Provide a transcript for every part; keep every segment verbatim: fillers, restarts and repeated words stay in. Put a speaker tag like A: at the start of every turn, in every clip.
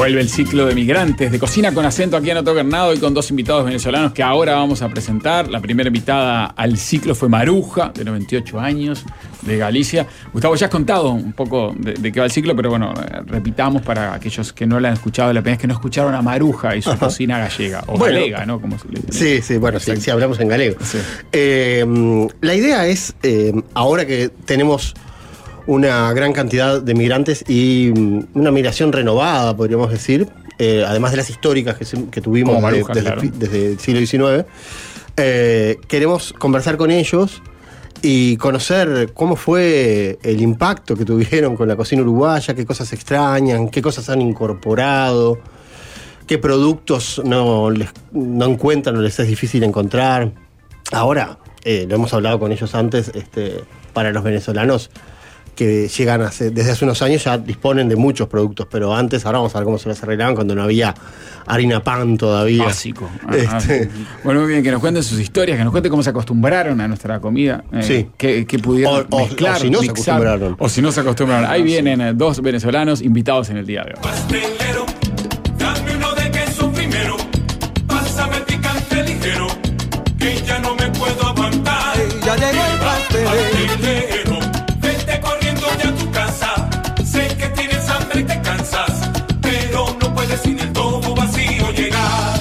A: Vuelve el ciclo de migrantes de Cocina con Acento aquí en Otto Gernado y con dos invitados venezolanos que ahora vamos a presentar. La primera invitada al ciclo fue Maruja, de noventa y ocho años, de Galicia. Gustavo, ya has contado un poco de, de qué va el ciclo, pero bueno, repitamos para aquellos que no la han escuchado, la primera vez que no escucharon a Maruja y su Ajá. cocina gallega, o bueno, galega, ¿no? Como se le dice.
B: Sí, sí, bueno, sí, sí, hablamos en galego. Sí. Eh, la idea es, eh, ahora que tenemos una gran cantidad de migrantes y una migración renovada, podríamos decir, eh, además de las históricas que, se, que tuvimos Maruja, de, desde, claro. desde el siglo diecinueve. Eh, queremos conversar con ellos y conocer cómo fue el impacto que tuvieron con la cocina uruguaya, qué cosas extrañan, qué cosas han incorporado, qué productos no, les, no encuentran o les es difícil encontrar. Ahora, eh, lo hemos hablado con ellos antes, este, para los venezolanos que llegan hace, desde hace unos años ya disponen de muchos productos, pero antes, ahora vamos a ver cómo se las arreglaban cuando no había harina pan todavía.
A: Básico. Este. Bueno, muy bien, que nos cuenten sus historias, que nos cuenten cómo se acostumbraron a nuestra comida, eh,
B: sí.
A: que, que pudieron
B: o,
A: mezclar,
B: o si no
A: mixar,
B: se acostumbraron.
A: O si no se acostumbraron. Ahí vienen eh, dos venezolanos invitados en el día de hoy.
C: Pastelero, dame uno de queso primero, pásame picante ligero, que ya no me puedo aguantar.
D: Ya llegó el pastelero.
C: Sin el tobo vacío llegar.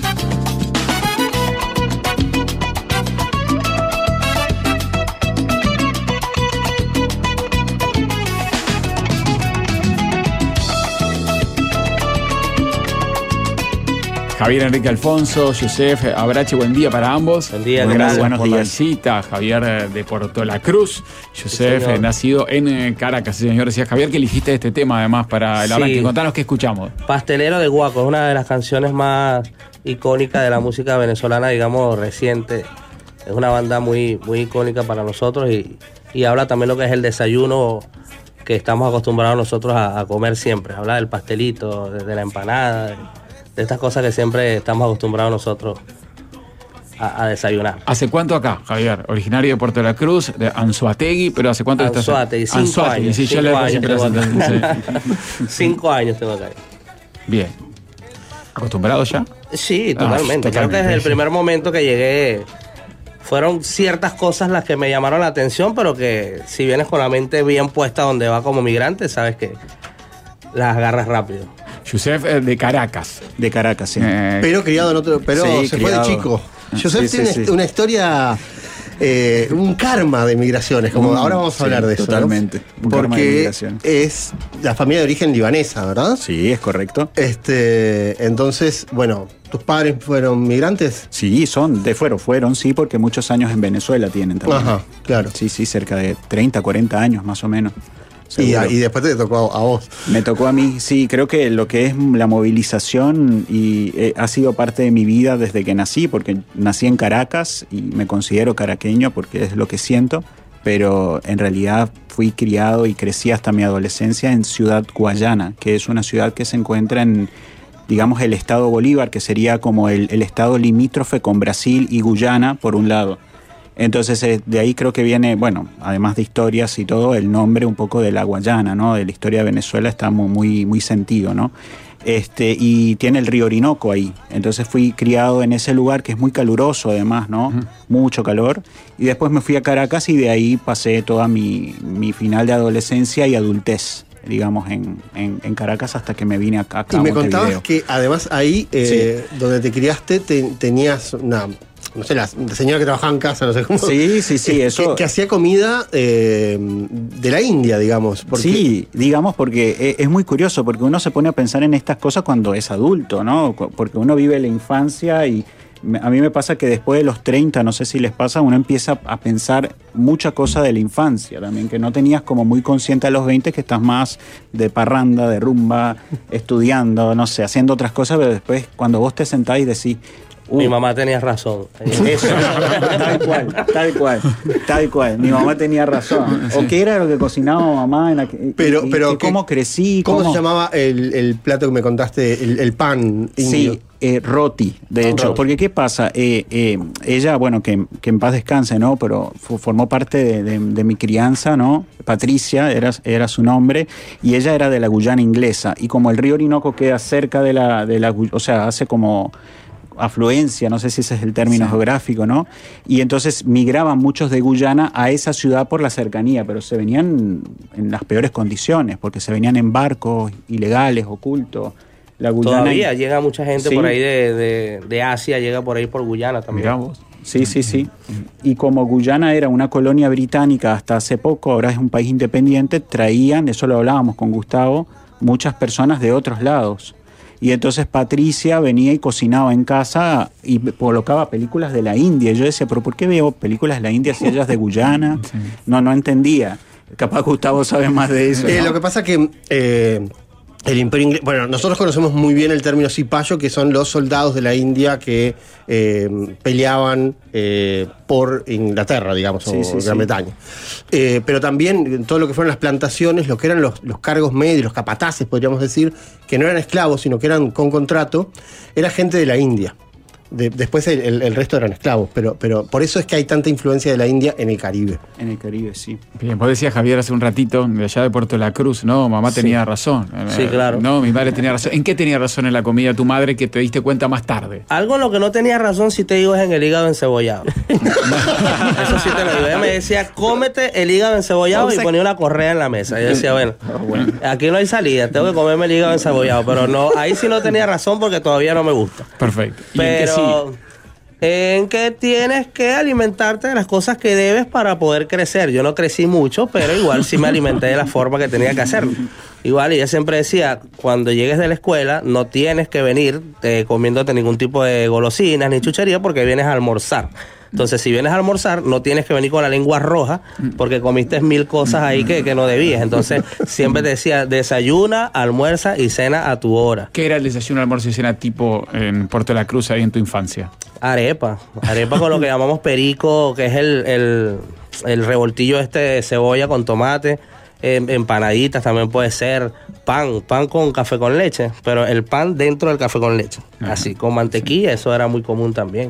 A: Javier Enrique Alfonso, Joseph Abrache, buen día para ambos.
E: Buen día,
A: gracias
E: gracias
A: buenos
E: por
A: días.
E: la
A: visita. Javier de Puerto La Cruz, Joseph, sí, nacido en Caracas. Sí, señor, decía Javier que elegiste este tema además para el arranque. Sí. Contanos qué escuchamos.
E: Pastelero de Guaco, es una de las canciones más icónicas de la música venezolana, digamos, reciente. Es una banda muy, muy icónica para nosotros y, y habla también lo que es el desayuno que estamos acostumbrados nosotros a, a comer siempre. Habla del pastelito, de, de la empanada, de, de estas cosas que siempre estamos acostumbrados nosotros a, a desayunar.
A: ¿Hace cuánto acá, Javier? Originario de Puerto La Cruz, de Anzoátegui, pero ¿hace cuánto estás?
E: Anzoátegui, cinco Anzoátegui, años. Sí, cinco, ya años tengo cinco años tengo acá.
A: Bien. ¿Acostumbrado ya?
E: Sí, totalmente. Ah, Creo que desde el primer momento que llegué fueron ciertas cosas las que me llamaron la atención, pero que si vienes con la mente bien puesta donde va como migrante, sabes que las agarras rápido.
A: Joseph eh, de Caracas.
B: De Caracas, sí. Eh, pero criado en otro... Pero sí, se criado. Fue de chico. Joseph sí, tiene sí, sí. una historia... Eh, un karma de migraciones, como mm, ahora vamos a sí, hablar de eso.
A: Totalmente.
B: ¿No? Porque es la familia de origen libanesa, ¿verdad?
A: Sí, es correcto.
B: Este, entonces, bueno, ¿tus padres fueron migrantes?
F: Sí, son, de fueron, fueron, sí, porque muchos años en Venezuela tienen también.
B: Ajá, claro.
F: Sí, sí, cerca de treinta, cuarenta años más o menos.
B: Y, a, y después te tocó a, a vos.
F: Me tocó a mí, sí, creo que lo que es la movilización y eh, ha sido parte de mi vida desde que nací, porque nací en Caracas y me considero caraqueño porque es lo que siento, pero en realidad fui criado y crecí hasta mi adolescencia en Ciudad Guayana, que es una ciudad que se encuentra en, digamos, el estado Bolívar, que sería como el, el estado limítrofe con Brasil y Guyana por un lado. Entonces de ahí creo que viene, bueno, además de historias y todo, el nombre un poco de la Guayana, ¿no? De la historia de Venezuela está muy, muy, muy sentido, ¿no? Este, y tiene el río Orinoco ahí. Entonces fui criado en ese lugar que es muy caluroso además, ¿no? Uh-huh. Mucho calor. Y después me fui a Caracas y de ahí pasé toda mi, mi final de adolescencia y adultez, digamos, en, en, en Caracas hasta que me vine acá, acá
B: y
F: a
B: me
F: Montevideo.
B: Contabas que además ahí, eh, sí. donde te criaste, te, tenías una... no sé, la señora que trabajaba en casa, no sé cómo.
F: Sí, sí, sí,
B: que,
F: eso.
B: Que, que hacía comida eh, de la India, digamos.
F: Porque... Sí, digamos, porque es muy curioso, porque uno se pone a pensar en estas cosas cuando es adulto, ¿no? Porque uno vive la infancia y a mí me pasa que después de los treinta, no sé si les pasa, uno empieza a pensar mucha cosa de la infancia también, que no tenías como muy consciente a los veinte, que estás más de parranda, de rumba, estudiando, no sé, haciendo otras cosas, pero después cuando vos te sentás y decís,
E: Uh. Mi mamá tenía razón.
F: Eso, tal cual, tal cual, tal cual. Mi mamá tenía razón. ¿O qué era lo que cocinaba mamá? En la que,
B: pero,
F: y,
B: pero
F: y, ¿Cómo crecí?
B: ¿Cómo,
F: ¿Cómo
B: se llamaba el, el plato que me contaste, el, el pan indio?
F: Sí, Eh, roti, de hecho,
B: Roti.
F: porque ¿qué pasa? Eh, eh, ella, bueno, que, que en paz descanse, ¿no? Pero fu- formó parte de, de- de mi crianza, ¿no? Patricia era, era su nombre, y ella era de la Guyana inglesa, y como el río Orinoco queda cerca de la, de la Gu- o sea, hace como afluencia, no sé si ese es el término
A: Sí.
F: geográfico, ¿no? Y entonces migraban muchos de Guyana a esa ciudad por la cercanía, pero se venían en las peores condiciones, porque se venían en barcos ilegales, ocultos. La Guyana
E: Todavía llega mucha gente
F: Sí.
E: por ahí de, de, de Asia, llega por ahí por Guyana también.
A: Mirá vos.
F: Sí, sí, sí. Y como Guyana era una colonia británica hasta hace poco, ahora es un país independiente, traían, eso lo hablábamos con Gustavo, muchas personas de otros lados. Y entonces Patricia venía y cocinaba en casa y colocaba películas de la India. Y yo decía, ¿pero por qué veo películas de la India si ella es de Guyana?
A: Sí.
F: No, no entendía. Capaz Gustavo sabe más de eso.
B: Eh,
F: ¿no?
B: Lo que pasa que eh, el imperio inglés, bueno, nosotros conocemos muy bien el término cipayo, que son los soldados de la India que eh, peleaban eh, por Inglaterra, digamos,
F: Sí,
B: o
F: sí,
B: Gran
F: sí.
B: Bretaña. Eh, pero también en todo lo que fueron las plantaciones, lo que eran los, los cargos medios, los capataces, podríamos decir, que no eran esclavos, sino que eran con contrato, era gente de la India. De- después el, el- el resto eran esclavos, pero, pero por eso es que hay tanta influencia de la India en el Caribe.
F: En el Caribe, sí.
A: Bien, vos decías, Javier, hace un ratito, de allá de Puerto La Cruz, ¿no? Mamá tenía razón.
E: Sí, claro.
A: No, mi madre tenía razón. ¿En qué tenía razón en la comida tu madre que te diste cuenta más tarde?
E: Algo en lo que no tenía razón, si te digo, es en el hígado encebollado. Eso sí te lo digo. Ella me decía, cómete el hígado encebollado, y ponía una correa en la mesa. Yo decía, bueno, aquí no hay salida, tengo que comerme el hígado encebollado. Pero no, ahí sí no tenía razón porque todavía no me gusta.
A: Perfecto. ¿Y en qué sí?
E: Pero en que tienes que alimentarte de las cosas que debes para poder crecer. Yo no crecí mucho, pero igual sí me alimenté de la forma que tenía que hacerlo. Igual ella siempre decía, cuando llegues de la escuela no tienes que venir eh, comiéndote ningún tipo de golosinas ni chuchería porque vienes a almorzar. Entonces, si vienes a almorzar, no tienes que venir con la lengua roja porque comiste mil cosas ahí que, que no debías. Entonces, siempre te decía, desayuna, almuerza y cena a tu hora.
A: ¿Qué era el desayuno, almuerzo y cena tipo en Puerto La Cruz ahí en tu infancia?
E: Arepa, arepa con lo que llamamos perico, que es el, el, el revoltillo este de cebolla con tomate, eh, empanaditas también puede ser, pan, pan con café con leche, pero el pan dentro del café con leche,
A: Ajá.
E: así, con mantequilla, eso era muy común también.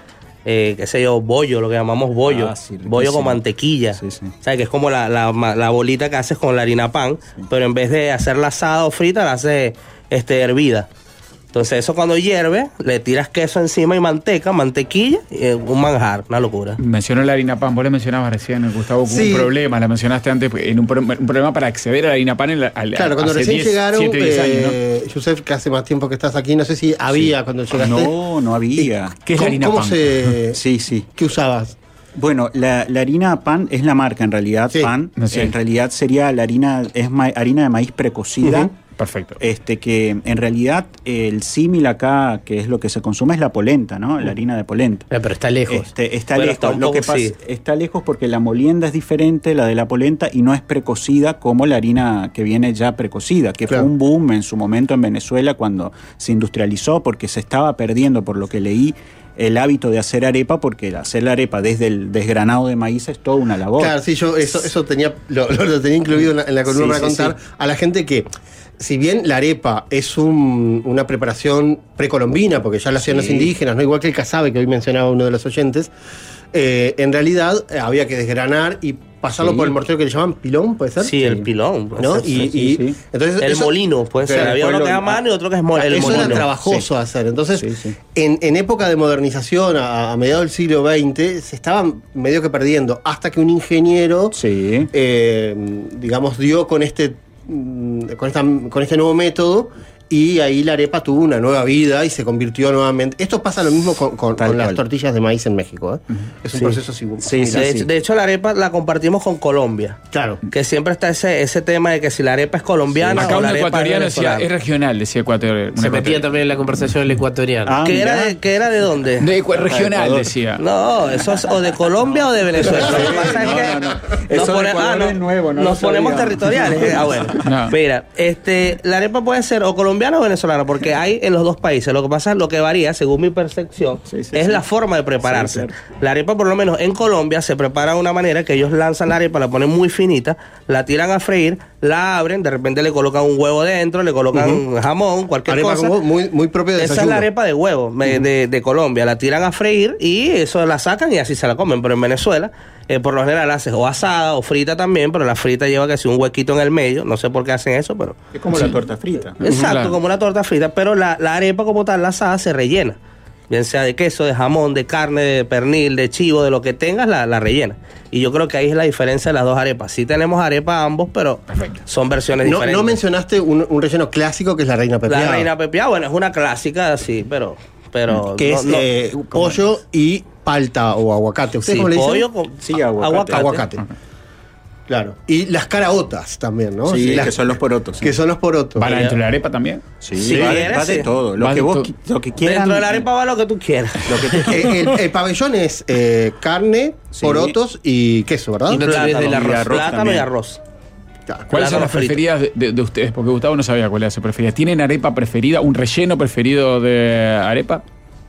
E: Eh, qué sé yo, bollo, lo que llamamos bollo,
F: Ah, sí,
E: bollo con
F: riquísimo.
E: mantequilla,
F: Sí, sí.
E: ¿sabes? Que es como la, la, la bolita que haces con la harina pan, pero en vez de hacerla asada o frita, la haces este, hervida. Entonces eso cuando hierve, le tiras queso encima y manteca, mantequilla, y un manjar, una locura.
A: Mencionó la harina pan, vos le mencionabas recién, Gustavo, que hubo
B: Sí.
A: un problema, la mencionaste antes, en un, pro- un problema para acceder a la harina pan en la, al-
B: Claro, cuando
A: hace
B: recién
A: diez,
B: llegaron,
A: siete, diez años, ¿no?
B: eh, Yusef, que hace más tiempo que estás aquí, no sé si había cuando llegaste.
F: No, no había.
A: ¿Qué es la
B: ¿Cómo-
A: harina
B: ¿Cómo
A: pan?
B: se...?
F: Sí, sí.
B: ¿Qué usabas?
F: Bueno, la, la harina pan es la marca en realidad,
B: Sí.
F: pan.
A: No sé.
F: En realidad sería la harina, es ma- harina de maíz precocida.
B: Ujú.
A: Perfecto.
F: Este que en realidad el símil acá, que es lo que se consume, es la polenta, ¿no? La harina de polenta.
G: Eh, pero está lejos.
F: Este, está
E: Bueno,
F: lejos.
E: está un
F: Lo que
E: poco,
F: pasa,
E: sí.
F: está lejos porque la molienda es diferente, la de la polenta, y no es precocida como la harina que viene ya precocida, que
B: Claro.
F: fue un boom en su momento en Venezuela cuando se industrializó, porque se estaba perdiendo, por lo que leí, el hábito de hacer arepa, porque hacer la arepa desde el desgranado de maíz es toda una labor.
B: Claro, sí, yo eso, eso tenía, lo, lo- lo tenía incluido en la, en la columna
F: Sí,
B: para
F: sí,
B: contar
F: sí.
B: a la gente que, si bien la arepa es un- una preparación precolombina, porque ya la hacían los
F: Sí.
B: indígenas, ¿no? Igual que el casabe que hoy mencionaba uno de los oyentes, eh, en realidad eh, había que desgranar y pasarlo
F: Sí.
B: por el mortero que le llaman pilón, ¿puede ser?
E: Sí, el pilón. puede
B: ¿No?
E: ser,
B: Y,
E: sí.
F: sí,
B: y-
F: sí.
B: entonces
E: El
B: eso-
E: molino, puede ser.
F: Pero
E: Había uno
F: después
E: que
F: lo-
E: era mano y otro que es mo- el
B: eso
E: molino.
B: era trabajoso
F: Sí.
B: hacer. Entonces,
F: Sí, sí.
B: En, en época de modernización, a, a mediados del siglo veinte, se estaban medio que perdiendo, hasta que un ingeniero,
F: Sí.
B: eh, digamos, dio con este, mm, con, esta, con este nuevo método, y ahí la arepa tuvo una nueva vida y se convirtió nuevamente. Esto pasa lo mismo con, con-
F: Tal
B: con las
F: cual.
B: tortillas de maíz en México. ¿eh? Es un
E: Sí.
B: proceso simu-
F: Sí,
B: similar.
E: De, hecho, de hecho, la arepa la compartimos con Colombia.
B: Claro.
E: Que siempre está ese, ese tema de que si la arepa es colombiana
A: Acá
E: o
A: un
E: la arepa es
A: ecuatoriano decía,
E: venezolana.
A: es regional, decía ecuatoriano.
G: Se metía también en la conversación el ecuatoriano.
F: Ah,
E: ¿Que, era
F: mirá.
E: de, ¿Que era de dónde?
A: De ecua- regional,
F: Ecuador.
A: decía.
E: No, eso es o de Colombia o de Venezuela. Lo que pasa es
F: No,
E: que
F: no, no.
E: nos
F: Eso de
E: pone-
F: Ecuador
E: no,
F: es nuevo, no
E: nos
F: lo
E: ponemos
F: sabía.
E: territoriales. eh. Ah, bueno.
A: No.
E: Mira, este, la arepa puede ser o colombiana ¿Colombiana o venezolana? Porque hay en los dos países. Lo que pasa es lo que varía, según mi percepción,
F: Sí, sí,
E: es
F: sí.
E: la forma de prepararse.
F: Sí, claro.
E: La arepa, por lo menos en Colombia, se prepara de una manera que ellos lanzan la arepa, la ponen muy finita, la tiran a freír, la abren, de repente le colocan un huevo dentro, le colocan jamón, cualquier
B: Arepa
E: cosa.
B: con huevo, muy, muy propio de
E: Esa es
B: desayuno.
E: la arepa de huevo me- de, de Colombia. La tiran a freír y eso la sacan y así se la comen. Pero en Venezuela, eh, por lo general, la haces o asada o frita también, pero la frita lleva casi un huequito en el medio. No sé por qué hacen eso, pero...
F: Es como la torta frita.
E: Exacto,
A: Claro.
E: como una torta frita. Pero la, la arepa como tal, la asada, se rellena. Bien sea de queso, de jamón, de carne, de pernil, de chivo, de lo que tengas, la, la rellena. Y yo creo que ahí es la diferencia de las dos arepas. Sí tenemos arepa ambos, pero son versiones
B: No,
E: diferentes.
B: no mencionaste un, un relleno clásico que es la reina pepiada.
E: La reina pepiada, bueno, es una clásica, sí, pero... pero
B: que
E: no-
B: es
E: no-
B: eh, pollo y palta o aguacate. ¿Ustedes
E: sí,
B: cómo le dicen?
E: pollo con
F: Sí, aguacate.
E: aguacate.
B: Aguacate. Claro. Y las caraotas también, ¿no?
F: Sí,
B: las-
F: que son los porotos.
B: Que son los porotos.
A: ¿Van adentro de la arepa también?
F: Sí,
E: Si
F: va, de,
E: quieres,
F: va de
E: sí.
F: todo. Lo
A: Va
F: que
A: de
F: vos
A: todo.
F: qui- lo que quieran.
E: Dentro de la arepa va lo que tú quieras.
F: Lo que tú
B: Eh, el, el pabellón es eh, carne,
F: Sí.
B: porotos y queso, ¿verdad?
G: Y no te olvides del
F: Plátano,
G: arroz.
F: y arroz
E: Plátano y
F: también.
E: arroz.
B: Claro.
A: ¿Cuáles son
E: Plátano
A: las
E: frito.
A: preferidas de, de- de ustedes? Porque Gustavo no sabía cuál era su preferida. ¿Tienen arepa preferida? ¿Un relleno preferido de arepa?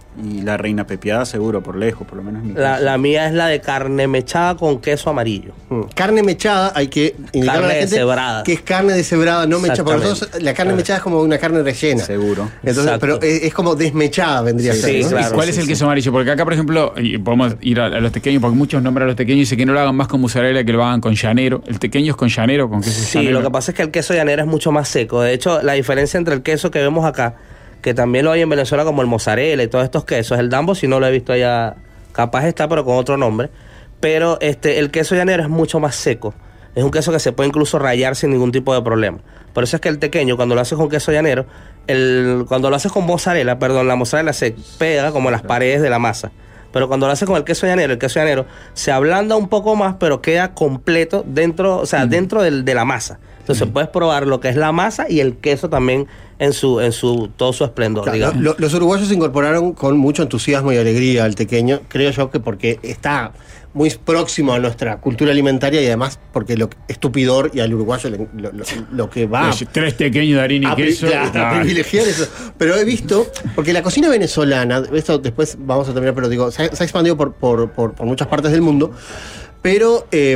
F: Y la reina pepiada seguro, por lejos, por lo menos en mi
E: La,
F: caso.
E: la mía es la de carne mechada con queso amarillo.
B: Mm. Carne mechada, hay que indicarle a la
E: Carne
B: gente
E: deshebrada.
B: que es carne deshebrada, no mechada. Porque
E: Exactamente.
B: nosotros, la carne mechada es como una carne rellena.
F: Seguro.
B: Entonces,
E: Exacto.
B: pero es, es como desmechada, vendría
E: Sí,
B: a ser.
E: sí,
B: ¿no?
E: claro.
A: ¿Y cuál es
F: sí,
A: el
F: sí.
A: queso amarillo? Porque acá, por ejemplo, y podemos ir a, a los tequeños, porque muchos nombran a los tequeños y dicen que no lo hagan más con mozzarella, que lo hagan con llanero. ¿El tequeño es con llanero, con queso
E: Sí,
A: llanero?
E: lo que pasa es que el queso llanero es mucho más seco. De hecho, la diferencia entre el queso que vemos acá, que también lo hay en Venezuela como el mozzarella y todos estos quesos, el dambo, si no lo he visto allá, capaz está, pero con otro nombre. Pero este, el queso llanero es mucho más seco. Es un queso que se puede incluso rallar sin ningún tipo de problema. Por eso es que el tequeño, cuando lo haces con queso llanero, el, cuando lo haces con mozzarella, perdón, la mozzarella se pega como a las paredes de la masa. Pero cuando lo haces con el queso llanero, el queso llanero se ablanda un poco más, pero queda completo dentro, o sea, dentro del- de la masa. Entonces puedes probar lo que es la masa y el queso también en su, en su, todo su esplendor,
B: Claro,
E: digamos.
B: lo- los uruguayos se incorporaron con mucho entusiasmo y alegría al tequeño, creo yo que porque está muy próximo a nuestra cultura alimentaria y además porque lo estupidor y al uruguayo le- lo, lo- lo que va
A: Los tres tequeños de harina
B: a,
A: y
B: pri-
A: queso.
B: claro, a
A: Ah,
B: privilegiar eso. Pero he visto, porque la cocina venezolana, esto después vamos a terminar, pero digo, se ha, se ha expandido por, por- por- por muchas partes del mundo, pero eh,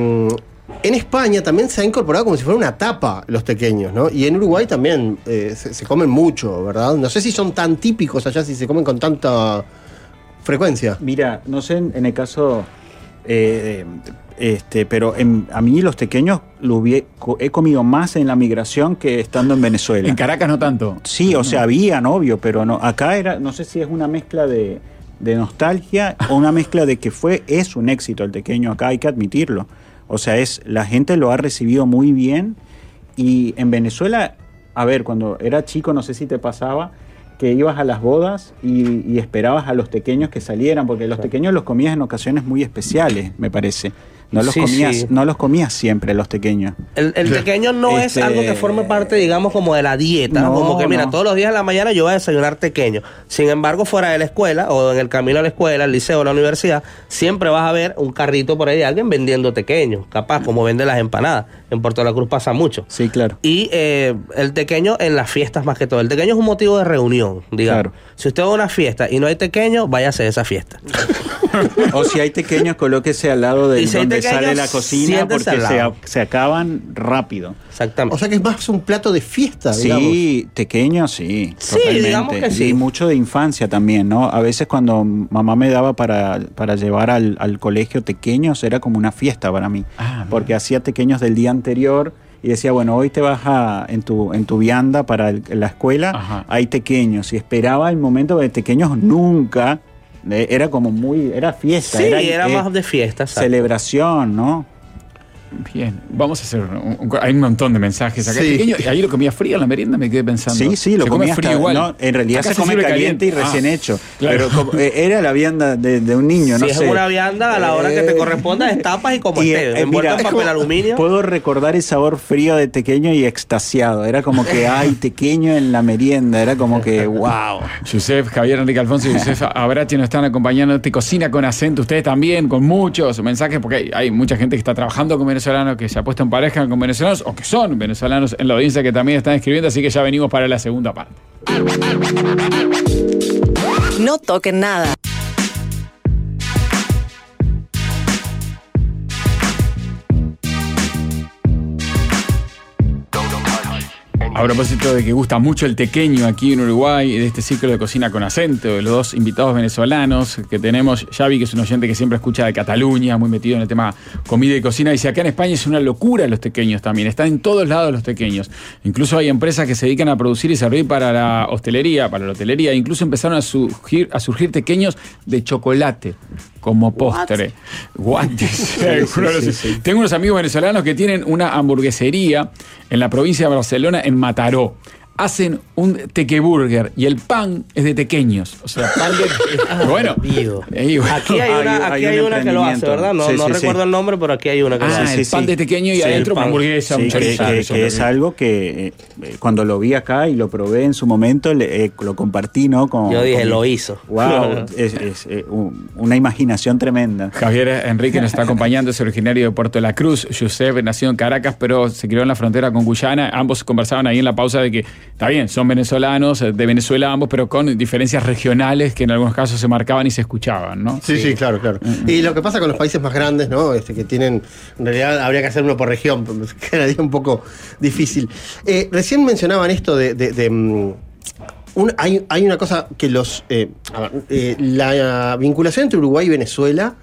B: en España también se ha incorporado como si fuera una tapa los tequeños, ¿no? Y en Uruguay también eh, se, se comen mucho, ¿verdad? No sé si son tan típicos allá, si se comen con tanta frecuencia.
F: Mira, no sé en, en el caso, eh, este, pero en- a mí los tequeños lo hubie- co- he comido más en la migración que estando en Venezuela.
A: en Caracas no tanto.
F: Sí, o sea, habían, obvio, pero no. Acá era, no sé si es una mezcla de, de nostalgia o una mezcla de que fue, es un éxito el tequeño acá, hay que admitirlo. O sea, es, la gente lo ha recibido muy bien. Y en Venezuela, a ver, cuando era chico, no sé si te pasaba, que ibas a las bodas y, y esperabas a los tequeños que salieran, porque los tequeños los comías en ocasiones muy especiales, me parece. No los
E: Sí,
F: comías,
E: sí.
F: no los comías siempre los tequeños.
E: El, el tequeño no
F: Este-
E: es algo que forme parte, digamos, como de la dieta.
F: No,
E: como que, mira,
F: no.
E: todos los días en la mañana yo voy a desayunar tequeño. Sin embargo, fuera de la escuela o en el camino a la escuela, al liceo, a la universidad, siempre vas a ver un carrito por ahí de alguien vendiendo tequeños. Capaz, como vende las empanadas. En Puerto La Cruz pasa mucho.
F: Sí, claro.
E: Y eh, el tequeño en las fiestas más que todo. El tequeño es un motivo de reunión, digamos.
F: Claro.
E: Si usted va a una fiesta y no hay tequeño, váyase a esa fiesta.
F: O si hay tequeños, colóquese al lado de
E: Y si hay
F: donde
E: tequeños,
F: sale la cocina
E: siéntese
F: porque
E: al
F: se,
E: lado.
F: se acaban rápido.
E: Exactamente.
B: O sea que es más un plato de fiesta, digamos.
F: Sí, tequeños, sí.
E: Sí,
F: totalmente.
E: digamos que sí.
F: Y mucho de infancia también, ¿no? A veces cuando mamá me daba para, para llevar al, al colegio tequeños, era como una fiesta para mí.
A: Ah,
F: porque hacía tequeños del día anterior y decía, bueno, hoy te vas a, en tu, en tu vianda para el- la escuela,
A: Ajá.
F: hay tequeños. Y esperaba el momento de tequeños nunca. Eh, Era como muy, era fiesta.
E: Sí,
F: era,
E: era
F: eh,
E: más de fiesta. exacto.
F: celebración, ¿no?
A: Bien, vamos a hacer un, un- hay un montón de mensajes acá.
B: Sí.
A: Pequeño, ahí lo comía frío en la merienda, me quedé pensando.
F: Sí, sí, lo
A: se come
F: comía
A: frío
F: hasta-
A: igual.
F: no, en realidad
A: Acá
F: se come
A: sirve
F: caliente, y recién
A: Ah,
F: hecho.
A: claro.
F: Pero como, eh, era la vianda de, de un niño,
E: Si
F: no
E: es
F: sé.
E: una vianda, a la hora que te
F: Eh,
E: corresponda, destapas y como
F: y,
E: esté,
F: eh,
E: envuelto
F: mira,
E: en papel aluminio.
F: Puedo recordar el sabor frío de tequeño y extasiado. Era como que hay tequeño en la merienda. Era como que, wow.
A: Yusef, Javier, Enrique Alfonso y Yusef Abrache nos están acompañando. Te cocina con acento, ustedes también, con muchos mensajes, porque hay, hay mucha gente que está trabajando con Venezuela. venezolanos que se apuestan pareja con venezolanos o que son venezolanos en la audiencia que también están escribiendo, así que ya venimos para la segunda parte.
H: No toquen nada.
A: A propósito de que gusta mucho el tequeño aquí en Uruguay, de este ciclo de cocina con acento, de los dos invitados venezolanos que tenemos, Xavi, que es un oyente que siempre escucha de Cataluña, muy metido en el tema comida y cocina, dice, acá en España es una locura los tequeños también, están en todos lados los tequeños. Incluso hay empresas que se dedican a producir y servir para la hostelería, para la hotelería, incluso empezaron a surgir, a surgir tequeños de chocolate como postre. What? What? Sí, sí, sí. Tengo unos amigos venezolanos que tienen una hamburguesería en la provincia de Barcelona, en Mataró. Hacen un tequeburger y el pan es de tequeños. O sea, pan de...
E: Ah,
A: bueno,
E: eh, aquí hay una, aquí hay hay una que lo hace, ¿verdad? No, sí, no sí, recuerdo sí. el nombre, pero aquí hay una que
A: ah,
E: lo hace.
A: Ah, el pan sí. de tequeño y sí, adentro una hamburguesa.
F: Sí,
A: un
F: que, que, que es algo que eh, cuando lo vi acá y lo probé en su momento, le, eh, lo compartí, ¿no? Con,
E: Yo dije,
F: con,
E: lo hizo.
F: Wow, es, es eh, un, una imaginación tremenda.
A: Javier Enrique nos está acompañando, es originario de Puerto La Cruz. Josep nació en Caracas, pero se crió en la frontera con Guyana. Ambos conversaban ahí en la pausa de que, está bien, son venezolanos, venezolanos, de Venezuela ambos, pero con diferencias regionales que en algunos casos se marcaban y se escuchaban, ¿no?
B: Sí, sí, sí, claro, claro. Mm-hmm. Y lo que pasa con los países más grandes, ¿no? Este, que tienen, en realidad habría que hacer uno por región, quedaría un poco difícil. Eh, recién mencionaban esto de... de, de um, un, hay, hay una cosa que los... Eh, a ver, eh, la vinculación entre Uruguay y Venezuela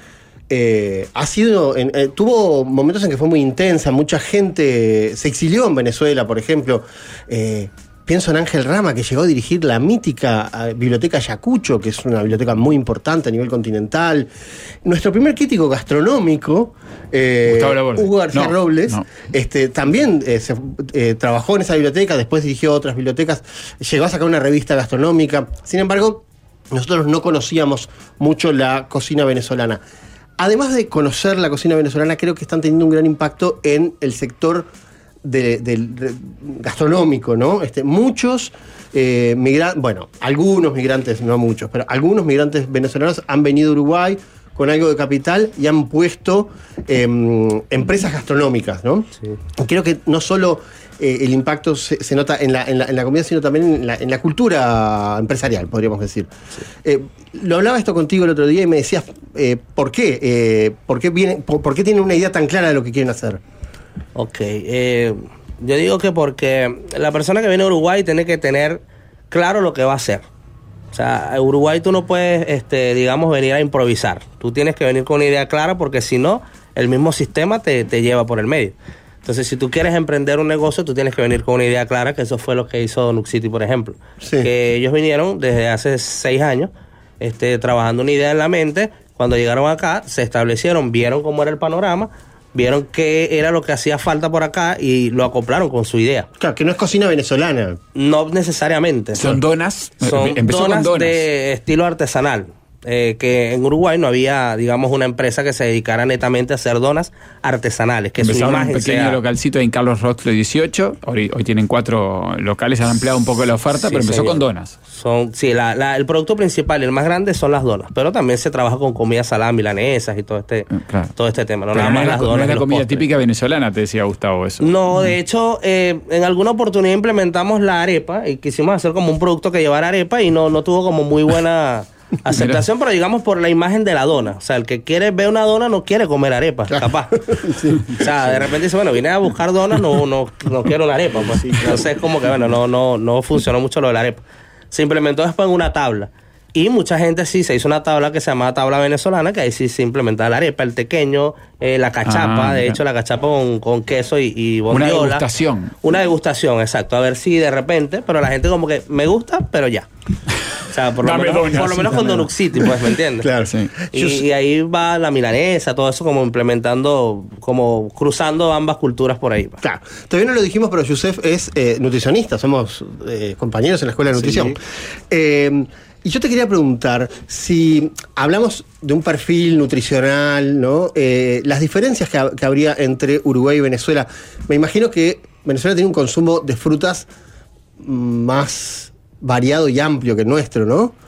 B: Eh, ha sido en, eh, tuvo momentos en que fue muy intensa, mucha gente se exilió en Venezuela, por ejemplo. Eh, pienso en Ángel Rama, que llegó a dirigir la mítica eh, Biblioteca Ayacucho, que es una biblioteca muy importante a nivel continental. Nuestro primer crítico gastronómico, eh, Hugo García no, Robles, no. Este, también eh, se, eh, trabajó en esa biblioteca, después dirigió otras bibliotecas, llegó a sacar una revista gastronómica. Sin embargo, nosotros no conocíamos mucho la cocina venezolana. Además de conocer la cocina venezolana, creo que están teniendo un gran impacto en el sector de, de, de gastronómico, ¿no? Este, muchos eh, migrantes, bueno, algunos migrantes, no muchos, pero algunos migrantes venezolanos han venido a Uruguay con algo de capital y han puesto eh, empresas gastronómicas, ¿no? Sí. Creo que no solo eh, el impacto se, se nota en la, en, la, en la comida, sino también en la, en la cultura empresarial, podríamos decir. Sí. Eh, lo hablaba esto contigo el otro día y me decías, eh, ¿por qué? Eh, ¿por qué vienen, por, ¿Por qué tienen una idea tan clara de lo que quieren hacer?
E: Ok, eh, yo digo que porque la persona que viene a Uruguay tiene que tener claro lo que va a hacer. O sea, en Uruguay tú no puedes, este, digamos, venir a improvisar. Tú tienes que venir con una idea clara porque si no, el mismo sistema te, te lleva por el medio. Entonces, si tú quieres emprender un negocio, tú tienes que venir con una idea clara, que eso fue lo que hizo Nuke City, por ejemplo. Sí. Que ellos vinieron desde hace seis años este, trabajando una idea en la mente. Cuando llegaron acá, se establecieron, vieron cómo era el panorama, vieron qué era lo que hacía falta por acá y lo acoplaron con su idea.
B: Claro, que no es cocina venezolana.
E: No necesariamente.
A: ¿Son donas?
E: Son
A: Empezó
E: donas,
A: con donas
E: de estilo artesanal. Eh, que en Uruguay no había, digamos, una empresa que se dedicara netamente a hacer donas artesanales. Que
A: empezaron
E: su imagen
A: un pequeño
E: sea...
A: localcito en Carlos Roxlo dieciocho. Hoy, hoy tienen cuatro locales, han ampliado un poco la oferta, sí, pero empezó señor. con donas.
E: Son, sí, la, la, el producto principal y el más grande son las donas, pero también se trabaja con comida salada, milanesas y todo este, claro. todo este tema. No,
A: pero
E: nada
A: no
E: más
A: es
E: las
A: la,
E: donas.
A: No es la comida postres. típica venezolana, te decía Gustavo eso.
E: No, de hecho, eh, en alguna oportunidad implementamos la arepa y quisimos hacer como un producto que llevara arepa y no, no tuvo como muy buena aceptación, pero digamos por la imagen de la dona. O sea, el que quiere ver una dona no quiere comer arepa, capaz. Sí. O sea, de repente dice, bueno, vine a buscar donas, no, no, no quiero una arepa. Pues. Sí, claro. Entonces es como que, bueno, no, no, no funcionó mucho lo de la arepa. Se implementó después en una tabla. Y mucha gente sí se hizo una tabla que se llamaba tabla venezolana, que ahí sí se implementaba la arepa, el tequeño, eh, la cachapa, ah, de hecho la cachapa con, con queso y, y bondiola.
A: Una degustación.
E: Una degustación, exacto. A ver si de repente, pero la gente como que me gusta, pero ya. O sea, por lo menos, doña, por lo menos sí, con Nuke City, pues, ¿me entiendes?
B: Claro, sí.
E: Y, y ahí va la milanesa, todo eso como implementando, como cruzando ambas culturas por ahí.
B: Claro. Todavía no lo dijimos, pero Yusef es eh, nutricionista, somos eh, compañeros en la Escuela de Nutrición. Sí. Eh, y yo te quería preguntar, si hablamos de un perfil nutricional, ¿no? Eh, las diferencias que, que habría entre Uruguay y Venezuela. Me imagino que Venezuela tiene un consumo de frutas más variado y amplio que el nuestro, ¿no?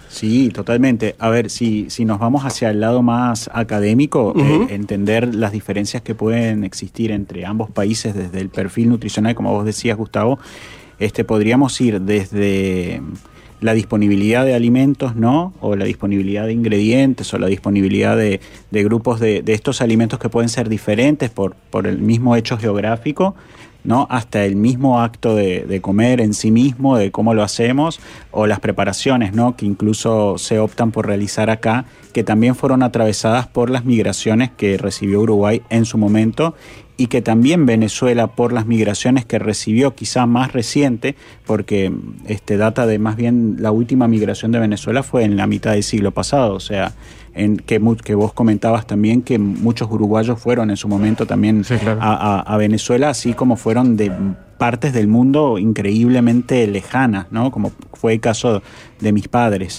F: Sí, totalmente. A ver, si, si nos vamos hacia el lado más académico, uh-huh. eh, entender las diferencias que pueden existir entre ambos países desde el perfil nutricional, como vos decías, Gustavo, este, podríamos ir desde la disponibilidad de alimentos, ¿no? O la disponibilidad de ingredientes o la disponibilidad de, de grupos de, de estos alimentos que pueden ser diferentes por, por el mismo hecho geográfico, ¿no? Hasta el mismo acto de, de comer en sí mismo, de cómo lo hacemos, o las preparaciones, ¿no? Que incluso se optan por realizar acá, que también fueron atravesadas por las migraciones que recibió Uruguay en su momento, y que también Venezuela por las migraciones que recibió, quizá más reciente, porque este data de más bien la última migración de Venezuela fue en la mitad del siglo pasado, o sea, en que, que vos comentabas también que muchos uruguayos fueron en su momento también sí, claro. a, a, a Venezuela, así como fueron de partes del mundo increíblemente lejanas, ¿no? Como fue el caso de mis padres.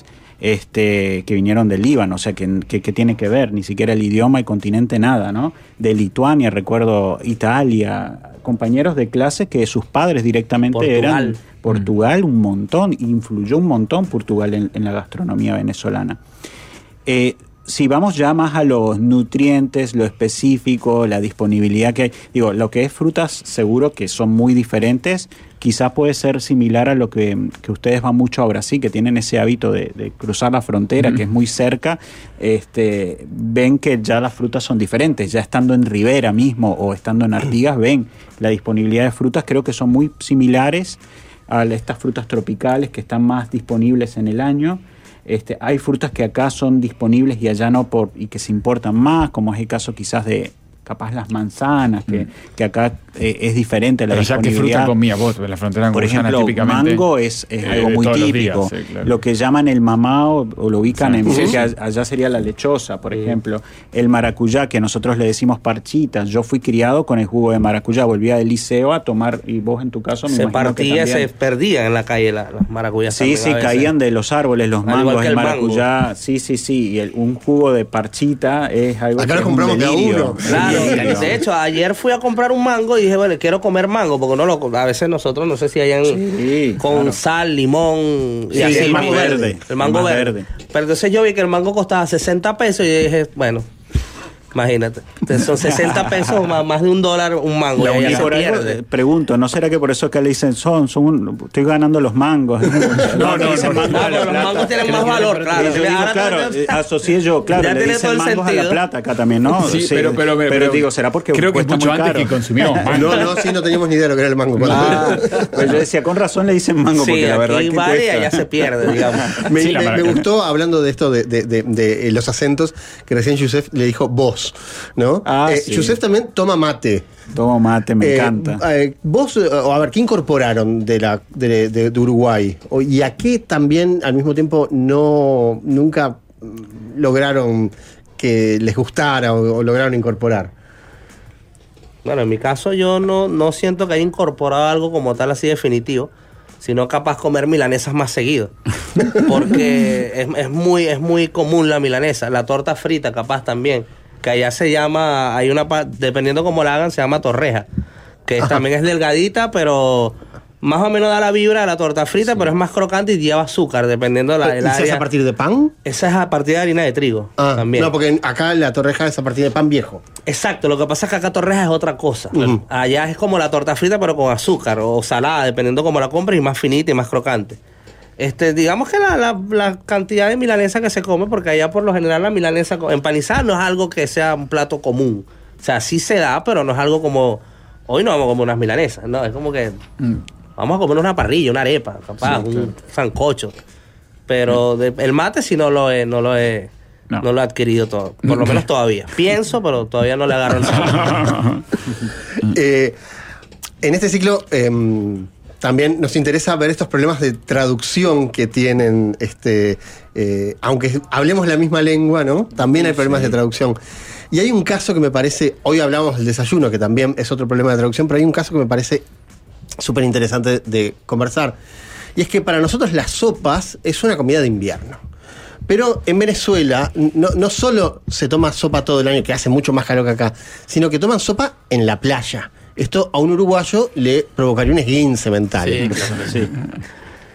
F: Este, que vinieron del Líbano, o sea, que, que, que tiene que ver, ni siquiera el idioma, el continente, nada, ¿no? De Lituania, recuerdo Italia, compañeros de clase que sus padres directamente
E: Portugal.
F: eran Portugal, un montón, influyó un montón Portugal en, en la gastronomía venezolana. Eh, si vamos ya más a los nutrientes, lo específico, la disponibilidad que hay, digo, lo que es frutas seguro que son muy diferentes, quizás puede ser similar a lo que, que ustedes van mucho a Brasil, que tienen ese hábito de, de cruzar la frontera, uh-huh. que es muy cerca, este, ven que ya las frutas son diferentes, ya estando en Rivera mismo o estando en Artigas, ven la disponibilidad de frutas, creo que son muy similares a estas frutas tropicales que están más disponibles en el año. Este, hay frutas que acá son disponibles y allá no, por, y que se importan más, como es el caso quizás de capaz las manzanas, que, mm. que acá eh, es diferente la
A: Pero
F: disponibilidad.
A: ¿qué fruta comías vos? La frontera
F: Por ejemplo,
A: típicamente,
F: mango es, es
A: eh,
F: algo muy típico.
A: Días, sí, claro.
F: Lo que llaman el mamao, o lo ubican sí. en
A: sí,
F: que
A: sí.
F: allá sería la lechosa, por sí. ejemplo. El maracuyá, que nosotros le decimos parchitas. Yo fui criado con el jugo de maracuyá. Volvía del liceo a tomar, y vos en tu caso me
E: se
F: imagino
E: partía,
F: que también.
E: Se perdían en la calle las la maracuyás.
F: Sí, sí, caían de los árboles los
E: Al
F: mangos, el,
E: el
F: maracuyá.
E: mango.
F: Sí, sí, sí. Y el, un jugo de parchita es algo
B: acá
F: que
B: lo compramos de a uno.
E: Claro, de hecho, ayer fui a comprar un mango y dije, bueno, quiero comer mango, porque no lo, a veces nosotros, no sé si hayan
F: sí,
E: con
F: claro.
E: sal, limón,
F: sí,
E: y así,
F: el mango verde. verde.
E: El mango verde. verde. Pero entonces yo vi que el mango costaba sesenta pesos y yo dije, bueno, imagínate, entonces son sesenta pesos más, más de un dólar un mango.
F: La
E: y ya
F: y
E: se
F: por algo,
E: pierde.
F: Pregunto, ¿no será que por eso que le dicen son, son un, estoy ganando los mangos? no,
A: no, no, no,
E: no, no, no los mangos tienen más valor, claro.
F: Yo digo, claro, asocié yo, claro,
E: ya
F: le dicen mangos sentido. A la plata acá también, ¿no?
A: Sí,
F: sí
A: pero, pero, pero,
F: pero digo, ¿será porque
A: creo que es mucho antes
F: caro?
A: que consumimos mango?
B: No, no, sí, no teníamos ni idea de lo que era el mango.
F: Ah, pues yo decía, con razón le dicen mango,
E: sí,
F: porque la verdad
E: que
F: cuesta.
E: Ya se pierde, digamos.
B: Me,
A: sí,
B: me, me gustó, hablando de esto de, de, de, de los acentos, que recién Yusef le dijo vos, ¿no?
F: Ah,
B: eh,
F: sí.
B: Yusef también toma mate.
F: Toma mate, me
B: eh,
F: encanta.
B: Eh, vos, eh, a ver, ¿qué incorporaron de, la, de, de, de Uruguay? O, ¿Y a qué también al mismo tiempo no nunca lograron que les gustara o, o lograron incorporar?
E: Bueno, en mi caso yo no, no siento que haya incorporado algo como tal así definitivo, sino capaz comer milanesas más seguido. Porque es, es, muy, es muy común la milanesa, la torta frita capaz también, que allá se llama, hay una, dependiendo cómo la hagan, se llama torreja, que es, también es delgadita, pero más o menos da la vibra de la torta frita, sí. pero es más crocante y lleva azúcar, dependiendo de la del área.
B: ¿Esa es a partir de pan?
E: Esa es a partir de harina de trigo,
B: ah,
E: también.
B: No, porque acá la torreja es a partir de pan viejo.
E: Exacto, lo que pasa es que acá torreja es otra cosa. Uh-huh. Allá es como la torta frita, pero con azúcar o salada, dependiendo cómo la compres, y más finita y más crocante. Este, digamos que la, la, la cantidad de milanesa que se come, porque allá por lo general la milanesa empanizada no es algo que sea un plato común. O sea, sí se da, pero no es algo como, hoy no vamos a comer unas milanesas, no, es como que mm. vamos a comer una parrilla, una arepa, capaz, sí, un claro. sancocho. Pero mm. de, el mate sí no lo he, no lo he, no. no lo he adquirido todo, por lo menos todavía. Pienso, pero todavía no le agarro el sabor.
B: eh, en este ciclo... Eh, También nos interesa ver estos problemas de traducción que tienen, este, eh, aunque hablemos la misma lengua, ¿no? También hay problemas sí. de traducción. Y hay un caso que me parece, hoy hablamos del desayuno, que también es otro problema de traducción, pero hay un caso que me parece súper interesante de conversar. Y es que para nosotros las sopas es una comida de invierno. Pero en Venezuela no, no solo se toma sopa todo el año, que hace mucho más calor que acá, sino que toman sopa en la playa. Esto a un uruguayo le provocaría un esguince mental.
E: Sí, claro, sí.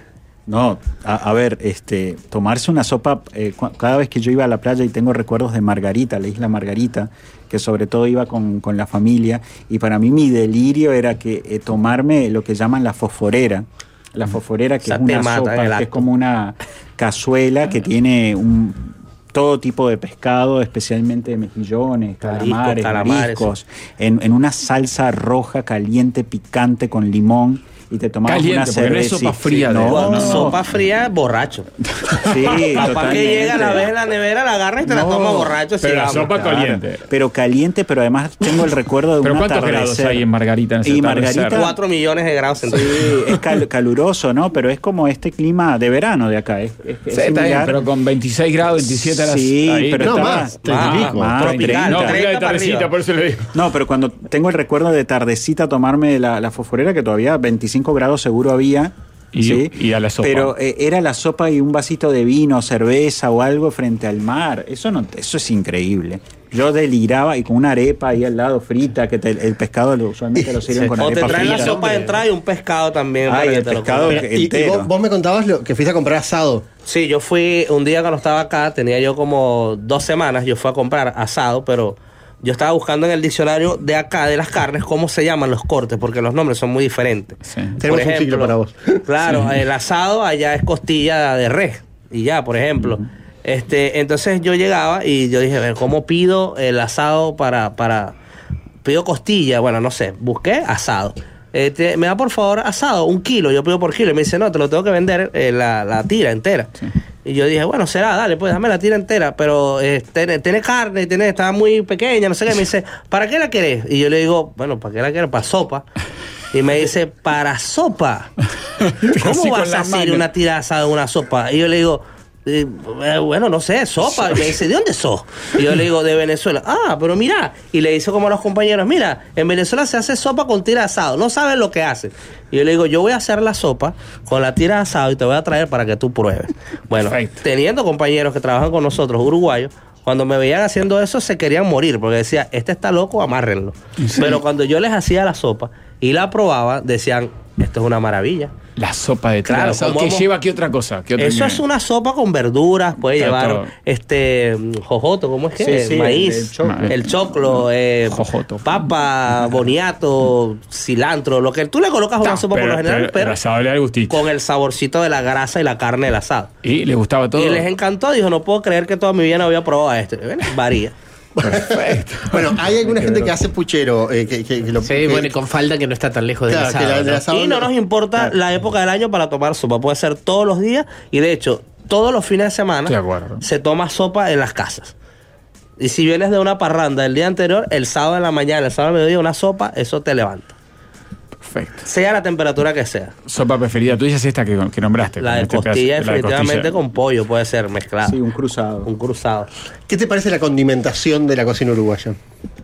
F: No, a, a ver, este, tomarse una sopa, eh, cu- cada vez que yo iba a la playa, y tengo recuerdos de Margarita, la isla Margarita, que sobre todo iba con, con la familia, y para mí mi delirio era que eh, tomarme lo que llaman la fosforera. La fosforera, que
E: Esa
F: es una
E: te mata
F: sopa,
E: en el
F: que es
E: acto.
F: como una cazuela que tiene un, todo tipo de pescado, especialmente mejillones, calamares,
E: calamares,
F: mariscos, en, en una salsa roja, caliente, picante, con limón. Y te tomabas
A: Caliente,
F: una
A: porque no es
F: cerveza.
A: sopa fría de-
F: no,
A: no, no.
E: Sopa fría, borracho.
F: Sí,
E: Capaz que
F: totalmente.
E: llega, la ves en la nevera, la agarra y te la
A: No,
E: toma borracho.
A: pero la
E: sigamos.
A: sopa
F: Claro,
A: caliente.
F: Pero caliente, pero además tengo el recuerdo de
A: ¿Pero
F: un
A: cuántos grados
F: atardecer.
A: hay en Margarita en ese
F: Y
A: atardecer?
F: Margarita-
E: Cuatro millones de grados centígrados.
F: Sí, es cal- caluroso, ¿no? Pero es como este clima de verano de acá. Es, es- es
A: Sí, está bien,
F: similar.
A: pero con veintiséis grados, veintisiete horas.
F: Sí,
A: ahí.
F: pero
B: No,
F: estaba-
B: más, treinta y
F: más,
B: pico.
F: más,
E: Tropical,
A: No,
F: treinta.
A: porque era de
E: treinta para
A: tardecita,
E: arriba.
A: por eso le digo.
F: No, pero cuando tengo el recuerdo de tardecita tomarme la, la fosforera, que todavía veinticinco grados seguro había.
A: Y-
F: ¿sí?
A: y a la sopa.
F: Pero eh, era la sopa y un vasito de vino, cerveza o algo frente al mar. Eso no, eso es increíble. Yo deliraba y con una arepa ahí al lado frita, que te- el pescado lo, usualmente lo sirven con
E: O te
F: arepa
E: traen la
F: frita.
E: sopa de entrada y un pescado también.
F: Ay,
E: para que
F: el
E: te lo
F: pescado
E: comas.
F: que-
B: Y, y
F: entero.
B: vos, vos me contabas lo, que fuiste a comprar asado.
E: Sí, yo fui un día cuando estaba acá, tenía yo como dos semanas, yo fui a comprar asado, pero yo estaba buscando en el diccionario de acá, de las carnes, cómo se llaman los cortes, porque los nombres son muy diferentes.
A: Sí.
B: Tenemos un ciclo para vos.
E: Claro, el asado allá es costilla de res, y ya, por ejemplo. Este, entonces yo llegaba y yo dije, a ver, ¿cómo pido el asado para, para, pido costilla? Bueno, no sé, busqué asado. Este, me da por favor asado, un kilo, yo pido por kilo. Y me dice, no, te lo tengo que vender eh, la, la tira entera. Y yo dije, bueno, será, dale, pues dame la tira entera, pero eh, tiene, tiene carne, tiene, está muy pequeña, no sé qué. Me dice, ¿para qué la querés? Y yo le digo, bueno, ¿para qué la quieres? Para sopa. Y me dice, ¿para sopa?
A: Así
E: ¿Cómo
A: con
E: vas
A: la
E: a hacer
A: mano.
E: una tira asada de una sopa? Y yo le digo, eh, eh, bueno, no sé, sopa. Y me dice, ¿de dónde sos? Y yo le digo, de Venezuela. Ah, pero mira. Y le dice como a los compañeros, mira, en Venezuela se hace sopa con tira de asado. No saben lo que hacen. Y yo le digo, yo voy a hacer la sopa con la tira de asado y te voy a traer para que tú pruebes. Bueno,
A: Perfecto.
E: teniendo compañeros que trabajan con nosotros, uruguayos, cuando me veían haciendo eso se querían morir porque decía, este está loco, amárrenlo. Pero cuando yo les hacía la sopa y la probaba, decían, esto es una maravilla.
A: La sopa de tira
E: Claro,
A: de asado.
E: ¿cómo
A: ¿Qué
E: vamos-
A: lleva? ¿Qué otra cosa? ¿Qué otro
E: Eso es
A: ingrediente?
E: una sopa con verduras, puede
A: Está
E: llevar
A: todo.
E: este mm, jojoto, ¿cómo es que?
F: Sí, sí,
E: Maíz,
F: el- el choclo.
E: el choclo, eh,
A: Jojoto.
E: papa, boniato, cilantro, lo que tú le colocas a una
A: Ta,
E: sopa por lo general, pero,
A: el asado le da el gustito.
E: con el saborcito de la grasa y la carne del asado.
A: ¿Y le gustaba todo?
E: Y les encantó, dijo, no puedo creer que toda mi vida no había probado esto. Bueno, varía.
A: Perfecto.
B: Bueno, hay alguna gente que hace puchero. eh, que, que- que lo,
G: Sí,
B: que-
G: bueno, y con falda que no está tan lejos del
B: Claro, que
G: asado.
B: la-
G: ¿no?
B: del asado
E: Y no
B: no-
E: nos importa la época del año para tomar sopa. Puede ser todos los días y de hecho, todos los fines de semana
A: Estoy de acuerdo.
E: se toma sopa en las casas. Y si vienes de una parranda el día anterior, el sábado en la mañana, el sábado al mediodía, una sopa, eso te levanta.
A: Perfecto.
E: Sea la temperatura que sea.
A: Sopa preferida tuya es esta que, que nombraste.
E: La
A: con
E: de
A: este
E: costilla,
A: pedazo- la de
E: definitivamente
A: costilla.
E: con pollo puede ser mezclado.
F: Sí, un cruzado.
E: Un cruzado.
B: ¿Qué te parece la condimentación de la cocina uruguaya?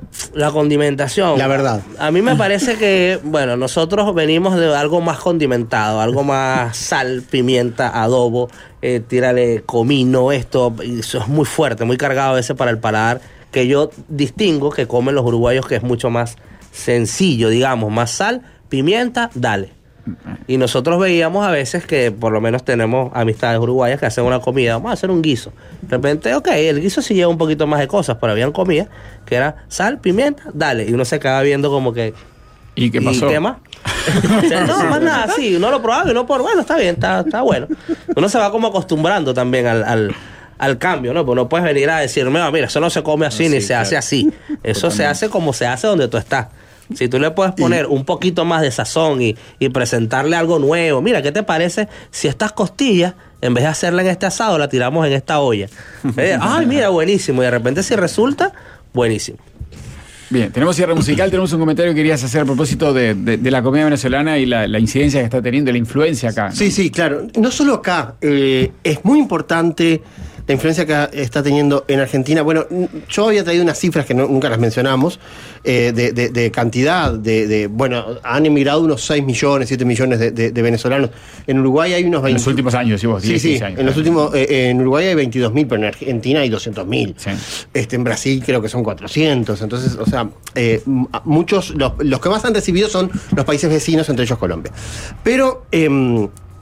E: La condimentación.
B: La verdad.
E: A mí me parece que, bueno, nosotros venimos de algo más condimentado, algo más sal, pimienta, adobo, eh, tírale comino, esto, y eso es muy fuerte, muy cargado a veces para el paladar, que yo distingo que comen los uruguayos, que es mucho más sencillo, digamos, más sal, pimienta, dale. Y nosotros veíamos a veces que por lo menos tenemos amistades uruguayas que hacen una comida, vamos a hacer un guiso. De repente, ok, el guiso sí lleva un poquito más de cosas, pero habían comida que era sal, pimienta, dale. Y uno se quedaba viendo como que,
A: ¿Y qué pasó?
E: ¿y qué más? O sea, no, más nada, sí, uno lo probaba y uno por, bueno, está bien, está, está bueno. Uno se va como acostumbrando también al, al, al cambio, ¿no? Pues no puedes venir a decirme, "No, mira, eso no se come así
F: No,
E: ni
F: sí,
E: se
F: claro.
E: hace así. Eso se hace como se hace donde tú estás. Si tú le puedes poner un poquito más de sazón y, y presentarle algo nuevo, mira, ¿qué te parece si estas costillas, en vez de hacerla en este asado, la tiramos en esta olla? Eh, Ay, mira, buenísimo. Y de repente si resulta, buenísimo.
A: Bien, tenemos cierre musical, tenemos un comentario que querías hacer a propósito de, de- de la comida venezolana y la, la incidencia que está teniendo, la influencia acá. ¿no?
B: Sí, sí, claro. No solo acá, eh, es muy importante la influencia que está teniendo en Argentina. Bueno, n- yo había traído unas cifras que no- nunca las mencionamos, eh, de, de- de cantidad, de, de- bueno, han emigrado unos seis millones, siete millones de, de- de venezolanos. En Uruguay hay unos
A: En
B: veinte.
A: los últimos años, decimos,
B: Sí,
A: diez,
B: sí,
A: quince años.
B: en los últimos, eh, en Uruguay hay veintidós mil, pero en Argentina hay doscientos mil.
A: Sí.
B: Este, en Brasil creo que son cuatrocientos. Entonces, o sea, eh, m- muchos, los, los que más han recibido son los países vecinos, entre ellos Colombia. Pero em,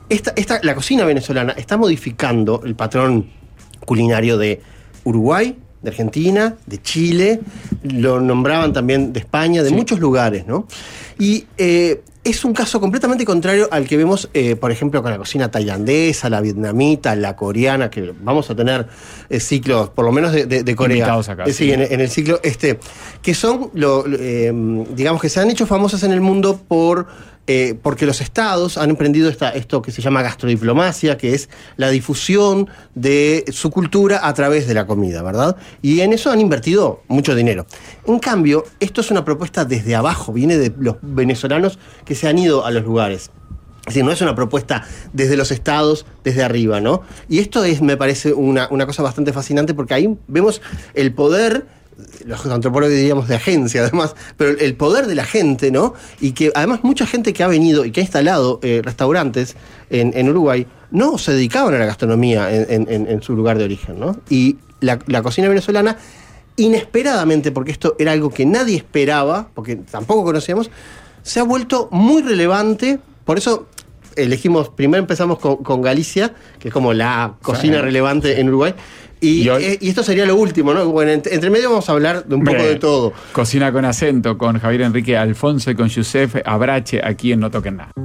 B: esta, esta, la cocina venezolana está modificando el patrón culinario de Uruguay, de Argentina, de Chile, lo nombraban también de España, de sí. muchos lugares, ¿no? Y eh, es un caso completamente contrario al que vemos, eh, por ejemplo, con la cocina tailandesa, la vietnamita, la coreana, que vamos a tener eh, ciclos, por lo menos de, de, de Corea.
A: Invitados acá,
B: eh, sí,
A: sí.
B: En, en el ciclo este, que son, lo, eh, digamos que se han hecho famosas en el mundo por... Eh, porque los estados han emprendido esta, esto que se llama gastrodiplomacia, que es la difusión de su cultura a través de la comida, ¿verdad? Y en eso han invertido mucho dinero. En cambio, esto es una propuesta desde abajo, viene de los venezolanos que se han ido a los lugares. Es decir, no es una propuesta desde los estados, desde arriba, ¿no? Y esto es, me parece, una, una cosa bastante fascinante, porque ahí vemos el poder... los antropólogos diríamos de agencia, además, pero el poder de la gente, ¿no? Y que además mucha gente que ha venido y que ha instalado eh, restaurantes en, en Uruguay no se dedicaban a la gastronomía en, en, en su lugar de origen, ¿no? Y la, la cocina venezolana, inesperadamente, porque esto era algo que nadie esperaba, porque tampoco conocíamos, se ha vuelto muy relevante. Por eso elegimos, primero empezamos con, con Galicia, que es como la cocina sí. relevante en Uruguay. Y, y, hoy, y esto sería lo último, ¿no? Bueno, entre, entre medio vamos a hablar de un poco de todo.
A: Cocina con acento, con Javier Enrique Alfonso y con Yusef Abrache, aquí en No Toquen Nada.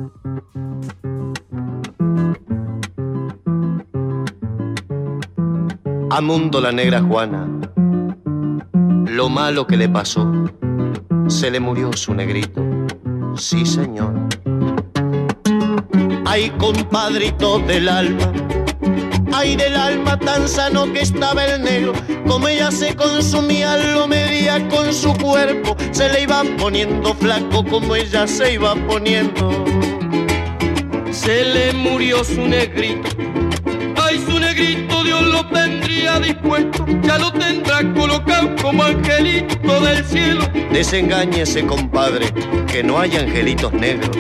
I: A Mundo la negra Juana, lo malo que le pasó, se le murió su negrito, sí señor. Ay, compadrito del alma, ay, del alma tan sano que estaba el negro, como ella se consumía, lo medía con su cuerpo, se le iba poniendo flaco como ella se iba poniendo. Se le murió su negrito, ay, su negrito Dios lo tendría dispuesto, ya lo tendrá colocado como angelito del cielo. Desengáñese, compadre, que no hay angelitos negros.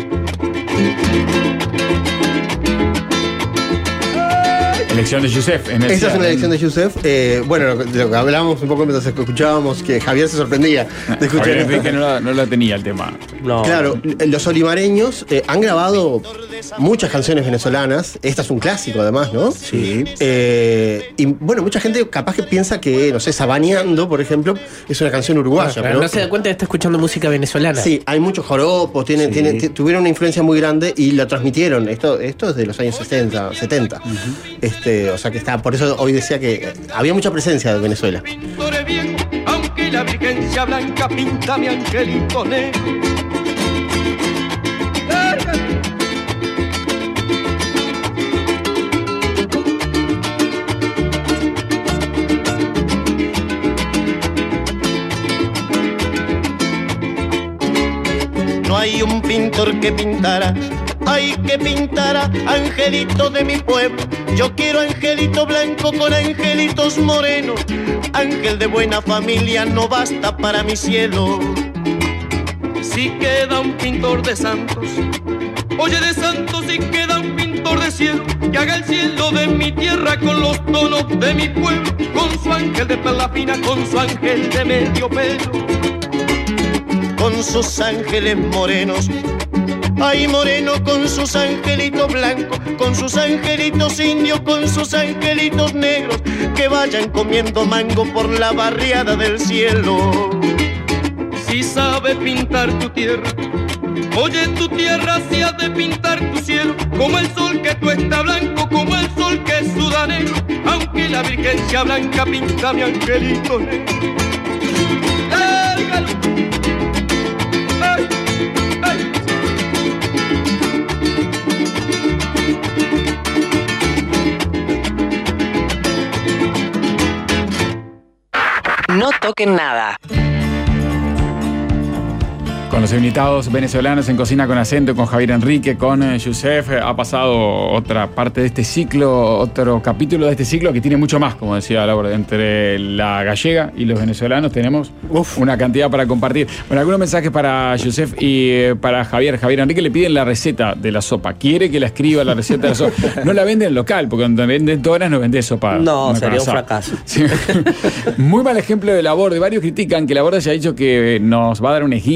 A: Elección de Yusef. En el
B: Esa es una elección de Yusef. Eh, bueno, lo, lo que hablábamos un poco mientras escuchábamos, que Javier se sorprendía de escuchar.
A: Javier Enrique no, la, no la tenía el tema.
E: No.
B: Claro, los olivareños eh, han grabado muchas canciones venezolanas. Esta es un clásico, además, ¿no?
F: Sí.
B: Eh, y bueno, mucha gente capaz que piensa que, no sé, Sabaneando, por ejemplo, es una canción uruguaya.
G: Claro,
B: pero
G: no se da cuenta que está escuchando música venezolana.
B: Sí, hay muchos joropos, tienen,
F: Sí.
B: tienen, t- tuvieron una influencia muy grande y la transmitieron. Esto, esto es de los años sesenta, setenta. Uh-huh. Este, o sea que está, por eso hoy decía que había mucha presencia de Venezuela.
C: Viejo, aunque la virgencia blanca pinta mi angelito negro. No hay un pintor que pintara, ay, que pintara angelito de mi pueblo. Yo quiero angelito blanco con angelitos morenos. Ángel de buena familia no basta para mi cielo. Si queda un pintor de santos, oye, de santos, si queda un pintor de cielo, que haga el cielo de mi tierra con los tonos de mi pueblo, con su ángel de perla fina, con su ángel de medio pelo, con sus ángeles morenos. Ay, moreno con sus angelitos blancos, con sus angelitos indios, con sus angelitos negros, que vayan comiendo mango por la barriada del cielo. Si sabe pintar tu tierra, oye, tu tierra si ha de pintar tu cielo, como el sol que tú está blanco, como el sol que suda negro, aunque la virgencia blanca pinta mi angelito negro. ¡Lárgalo! ¡Ay! ¡Ay!
H: No toquen nada.
A: Con los invitados venezolanos en Cocina con Acento, con Javier Enrique, con eh, Yusef, eh, ha pasado otra parte de este ciclo, otro capítulo de este ciclo que tiene mucho más, como decía Laura. Entre la gallega y los venezolanos tenemos Uf. una cantidad para compartir. Bueno, algunos mensajes para Yusef y eh, para Javier. Javier Enrique le piden la receta de la sopa. Quiere que la escriba la receta de la sopa. No la venden local, porque cuando venden todas no vende sopa.
E: No, sería un
A: sopa.
E: fracaso.
A: Sí. Muy mal ejemplo de Laborde. Varios critican que Laborde haya dicho que nos va a dar un esguince si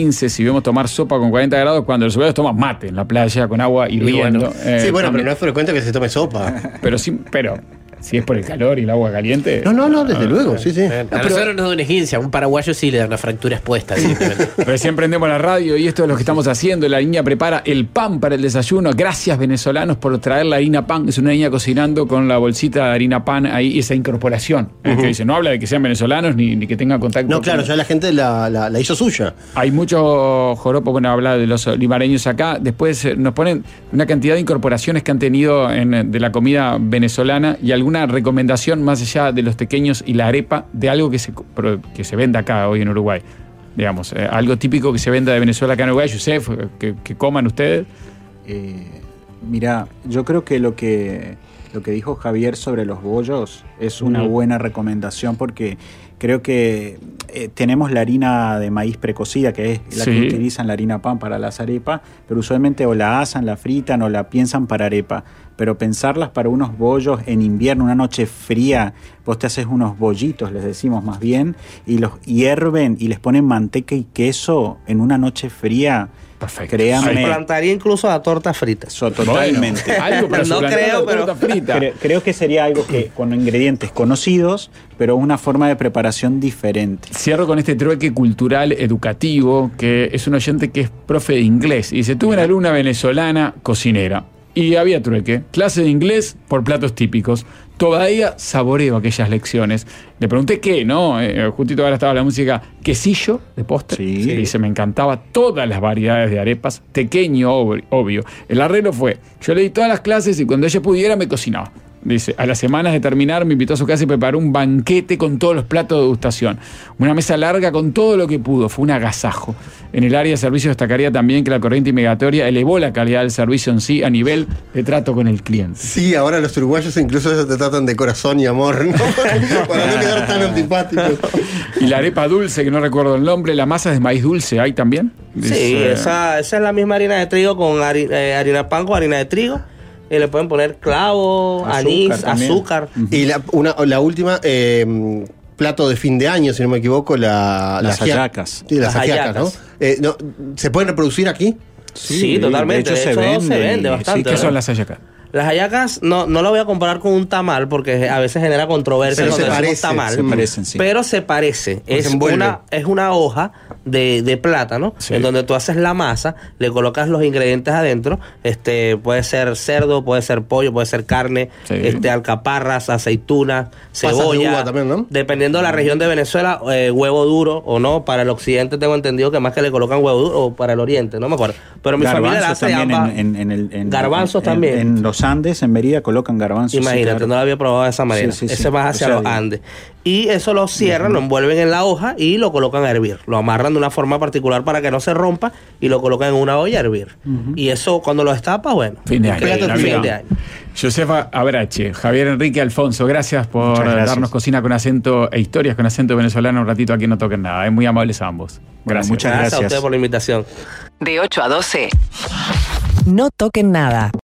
A: vemos tomar sopa con cuarenta grados cuando los uruguayos toman mate en la playa con agua hirviendo.
B: Bueno.
A: Eh,
B: sí, bueno,
A: también.
B: pero no es frecuente que se tome sopa.
A: Pero sí, pero si es por el calor y el agua caliente.
B: No, no, no, desde
A: ah,
B: luego, sí, sí.
G: A
B: No, pero-
G: nosotros nos da una esguince, a un paraguayo sí le da una fractura expuesta directamente.
A: Recién prendemos la radio y esto es lo que estamos haciendo. La niña prepara el pan para el desayuno. Gracias, venezolanos, por traer la harina pan. Es una niña cocinando con la bolsita de harina pan ahí, esa incorporación. Uh-huh. Que dice, no habla de que sean venezolanos ni, ni que tengan contacto.
B: No,
A: con...
B: claro, ya la gente la, la, la hizo suya.
A: Hay muchos joropos, bueno, habla de los limareños acá. Después eh, nos ponen una cantidad de incorporaciones que han tenido en, de la comida venezolana y alguna recomendación más allá de los tequeños y la arepa de algo que se, que se venda acá hoy en Uruguay. Digamos, eh, algo típico que se venda de Venezuela acá en Uruguay, Yusef, que, que coman ustedes.
F: Eh, mira, yo creo que lo que lo que dijo Javier sobre los bollos es una
B: Mm.
F: buena recomendación porque creo que eh, tenemos la harina de maíz precocida, que es la
A: Sí.
F: que utilizan la harina pan para las arepas, pero usualmente o la asan, la fritan o la piensan para arepa. Pero pensarlas para unos bollos en invierno, una noche fría, vos te haces unos bollitos, les decimos más bien, y los hierven y les ponen manteca y queso en una noche fría.
A: Perfecto.
F: Créanme.
E: Plantaría incluso a tortas fritas.
F: So, totalmente.
A: Bueno, algo para
E: No
A: suplantar
E: creo,
A: la
E: pero-
A: torta frita.
F: Creo, creo que sería algo que con ingredientes conocidos, pero una forma de preparación diferente.
A: Cierro con este trueque cultural educativo, que es un oyente que es profe de inglés. Y dice, tuve una alumna venezolana cocinera. Y había trueque. Clase de inglés por platos típicos. Todavía saboreo aquellas lecciones. Le pregunté qué, ¿no? Eh, justito ahora estaba la música quesillo de postre.
F: Sí.
A: Y dice, me encantaba todas las variedades de arepas. Tequeño, ob- obvio. El arreglo fue, yo le di todas las clases y cuando ella pudiera me cocinaba. Dice, a las semanas de terminar me invitó a su casa y preparó un banquete con todos los platos de degustación. Una mesa larga con todo lo que pudo. Fue un agasajo. En el área de servicio destacaría también que la corriente migratoria elevó la calidad del servicio en sí a nivel de trato con el cliente.
B: Sí, ahora los uruguayos incluso te tratan de corazón y amor, ¿no? Para no quedar tan antipáticos.
A: Y la arepa dulce, que no recuerdo el nombre, la masa de maíz dulce, ¿hay también?
E: Sí,
A: Dice,
E: esa, esa es la misma harina de trigo con hari- eh, harina pan con harina de trigo. Y le pueden poner clavo,
F: Azúcar
E: anís,
F: también.
E: azúcar.
B: Y la, una, la última, eh, plato de fin de año, si no me equivoco, la,
F: Las
B: la ajia-
F: hallacas.
B: Sí, las,
E: Las
B: hallacas, ¿no?
E: hallacas.
B: Eh, no, ¿Se pueden reproducir aquí?
E: Sí,
F: Sí,
E: totalmente.
F: de hecho,
E: De hecho,
F: se
E: se
F: vende
E: vende,
F: y-
E: bastante.
F: sí,
A: ¿Qué
E: ¿verdad?
A: son las hallacas?
E: Las hallacas no, no lo voy a comparar con un tamal porque a veces genera controversia
B: Pero
E: cuando
B: se
E: decimos
B: parece,
E: tamal.
F: Se parecen, sí.
E: Pero se parece. Es
B: envuelve.
E: una, es una hoja de, de plátano
A: Sí.
E: en donde tú haces la masa, le colocas los ingredientes adentro. Este puede ser cerdo, puede ser pollo, puede ser carne,
A: Sí.
E: este alcaparras, aceitunas,
B: Pasas de
E: cebolla.
B: uva también, ¿no?
E: Dependiendo de la región de Venezuela, eh, huevo duro o no. Para el occidente tengo entendido que más que le colocan huevo duro, o para el oriente, no me acuerdo. Pero mi familia la
F: Garbanzos
E: hace
F: también
E: ambas.
F: en, en, en el, en-
E: Garbanzos
F: en-
E: también.
F: En los Andes, en Mérida, colocan garbanzos. sí,
E: Imagínate,
F: claro.
E: no lo había probado de esa manera.
F: Sí, sí,
E: Ese
F: sí.
E: va hacia
F: O sea,
E: los Andes. Y eso lo cierran, lo envuelven en la hoja y lo colocan a hervir. Lo amarran de una forma particular para que no se rompa y lo colocan en una olla a hervir. Y eso cuando lo destapas, bueno.
A: Fin de año.
E: plato de
A: Navidad.
E: fin de año.
A: Josefa Abrache, Javier Enrique Alfonso, gracias por
F: Muchas gracias.
A: darnos cocina con acento e historias con acento venezolano un ratito aquí en No Toquen Nada. Es muy amables a ambos.
F: Bueno,
A: Gracias.
F: muchas
E: Gracias a
F: gracias.
E: ustedes por la invitación.
H: De ocho a doce. No toquen nada.